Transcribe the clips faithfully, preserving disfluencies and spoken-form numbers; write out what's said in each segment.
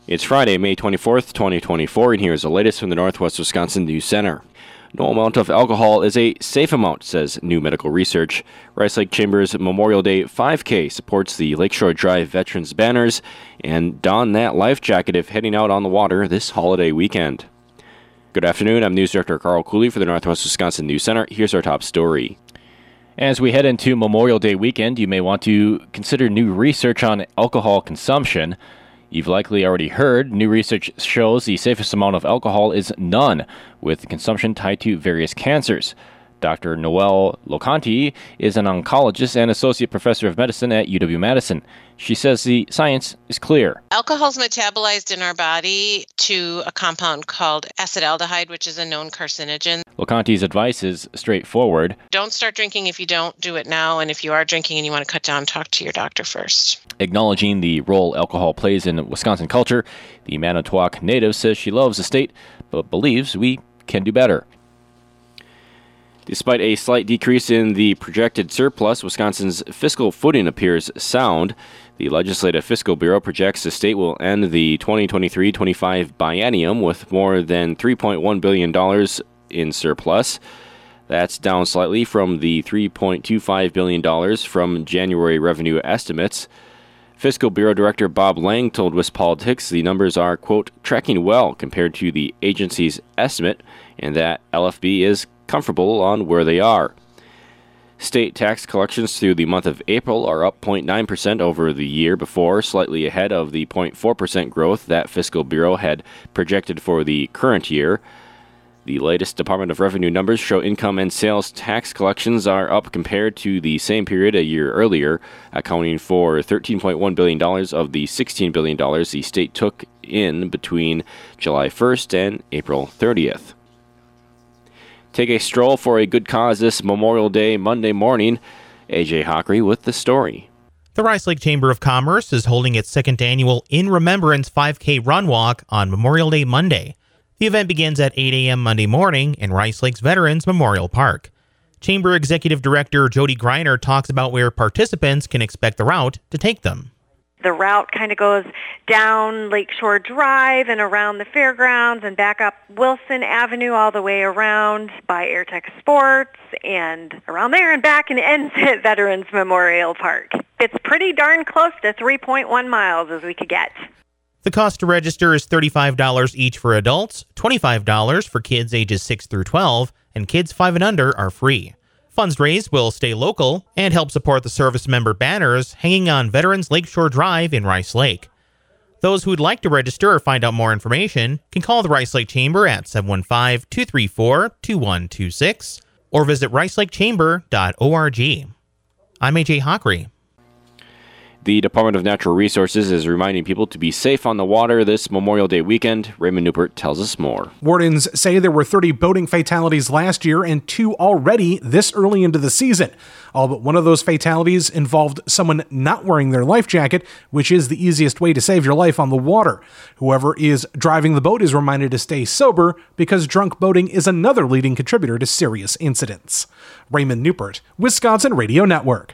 It's Friday, May twenty-fourth, twenty twenty-four, and here's the latest from the Northwest Wisconsin News Center. No amount of alcohol is a safe amount, says new medical research. Rice Lake Chamber's Memorial Day five K supports the Lakeshore Drive Veterans banners, and don that life jacket if heading out on the water this holiday weekend. Good afternoon, I'm News Director Carl Cooley for the Northwest Wisconsin News Center. Here's our top story. As we head into Memorial Day weekend, you may want to consider new research on alcohol consumption. You've likely already heard new research shows the safest amount of alcohol is none, with consumption tied to various cancers. Doctor Noelle Locanti is an oncologist and associate professor of medicine at U W-Madison. She says the science is clear. Alcohol is metabolized in our body to a compound called acetaldehyde, which is a known carcinogen. Locanti's advice is straightforward. Don't start drinking if you don't do it now, and if you are drinking and you want to cut down, talk to your doctor first. Acknowledging the role alcohol plays in Wisconsin culture, the Manitowoc native says she loves the state, but believes we can do better. Despite a slight decrease in the projected surplus, Wisconsin's fiscal footing appears sound. The Legislative Fiscal Bureau projects the state will end the twenty twenty-three twenty-five biennium with more than three point one billion dollars in surplus. That's down slightly from the three point two five billion dollars from January revenue estimates. Fiscal Bureau Director Bob Lang told WisPolitics the numbers are, quote, tracking well compared to the agency's estimate, and that L F B is comfortable on where they are. State tax collections through the month of April are up zero point nine percent over the year before, slightly ahead of the zero point four percent growth that Fiscal Bureau had projected for the current year. The latest Department of Revenue numbers show income and sales tax collections are up compared to the same period a year earlier, accounting for thirteen point one billion dollars of the sixteen billion dollars the state took in between July first and April thirtieth. Take a stroll for a good cause this Memorial Day Monday morning. A J Hockery with the story. The Rice Lake Chamber of Commerce is holding its second annual In Remembrance five K Run Walk on Memorial Day Monday. The event begins at eight a.m. Monday morning in Rice Lake's Veterans Memorial Park. Chamber Executive Director Jody Greiner talks about where participants can expect the route to take them. The route kind of goes down Lakeshore Drive and around the fairgrounds and back up Wilson Avenue all the way around by Airtech Sports and around there and back and ends at Veterans Memorial Park. It's pretty darn close to three point one miles as we could get. The cost to register is thirty-five dollars each for adults, twenty-five dollars for kids ages six through twelve, and kids five and under are free. Funds raised will stay local and help support the service member banners hanging on Veterans Lakeshore Drive in Rice Lake. Those who would like to register or find out more information can call the Rice Lake Chamber at seven one five, two three four, two one two six or visit rice lake chamber dot org. I'm A J Hockery. The Department of Natural Resources is reminding people to be safe on the water this Memorial Day weekend. Raymond Newport tells us more. Wardens say there were thirty boating fatalities last year and two already this early into the season. All but one of those fatalities involved someone not wearing their life jacket, which is the easiest way to save your life on the water. Whoever is driving the boat is reminded to stay sober because drunk boating is another leading contributor to serious incidents. Raymond Newport, Wisconsin Radio Network.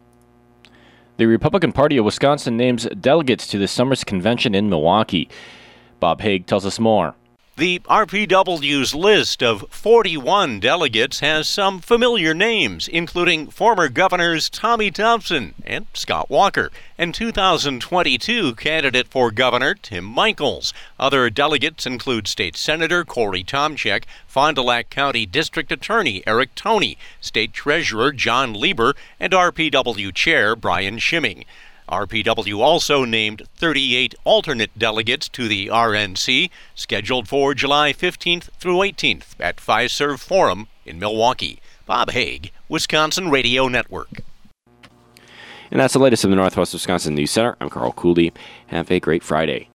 The Republican Party of Wisconsin names delegates to this summer's convention in Milwaukee. Bob Haig tells us more. The R P W's list of forty-one delegates has some familiar names, including former governors Tommy Thompson and Scott Walker, and two thousand twenty-two candidate for governor Tim Michels. Other delegates include State Senator Corey Tomczyk, Fond du Lac County District Attorney Eric Toney, State Treasurer John Lieber, and R P W Chair Brian Schimming. R P W also named thirty-eight alternate delegates to the R N C, scheduled for July fifteenth through eighteenth at Fiserv Forum in Milwaukee. Bob Haig, Wisconsin Radio Network. And that's the latest from the Northwest Wisconsin News Center. I'm Carl Cooley. Have a great Friday.